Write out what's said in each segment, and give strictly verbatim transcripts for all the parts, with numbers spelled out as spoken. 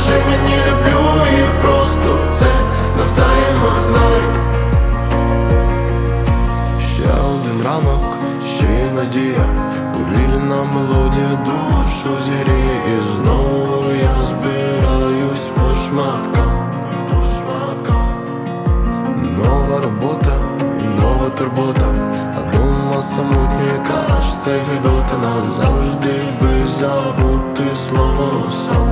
Скажи мені люблю і просто це навзаєм знай. Ще один ранок, ще є надія, повільна мелодія душу зігріє. І знову я збираюсь по шматкам, по шматкам. Нова робота і нова турбота, а дома самотня якась це гидота. Назавжди би забути слово сам.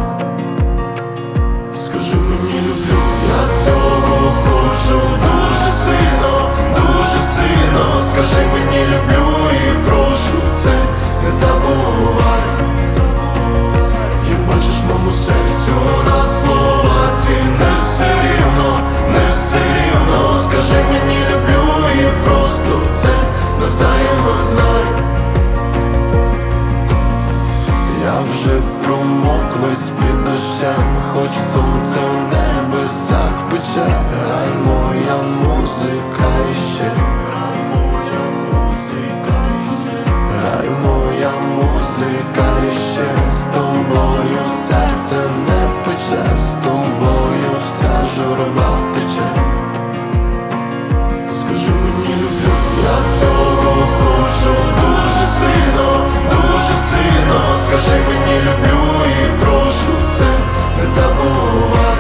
Скажи мені люблю, я цього хочу дуже сильно, дуже сильно. Скажи мені люблю і прошу це не забувай. Як бачиш моєму серцю на слова ці не все рівно, не все рівно. Скажи мені люблю і просто це навзаєм знай. Я вже промок весь під дощем, хоч сонце в небесах пече. Грай моя музика іще, грай моя музика іще, грай моя музика іще. З тобою серце не пече, з тобою вся журба втече. Скажи мені люблю, я цього хочу дуже сильно, дуже сильно. Скажи мені люблю і прошу це не забувай.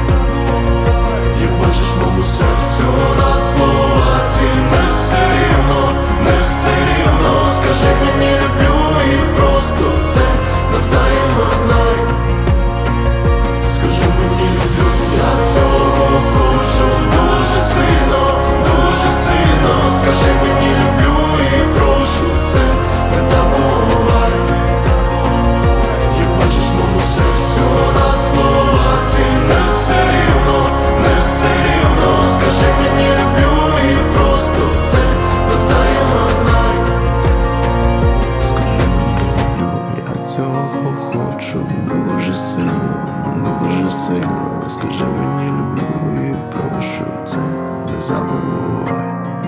Як бачиш моєму серцю на слова ці не все рівно, не все рівно. Скажи мені люблю і просто це навзаєм знай. Скажи мені люблю, я цього хочу дуже сильно, дуже сильно. Скажи мені люблю і прошу це не забувай. Як бачиш моєму серцю на слова ці не все рівно, не все рівно. Скажи мені люблю і просто це навзаєм знай. Скажи мені люблю, я цього хочу дуже сильно, дуже сильно. Скажи мені люблю і прошу це не забувай.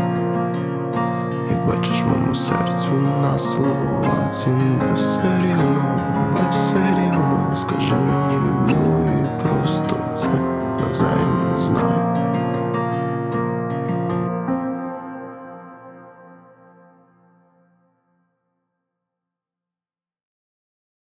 Як бачиш моєму серцю на слова ці не все рівно, не все рівно. Скажи мені люблю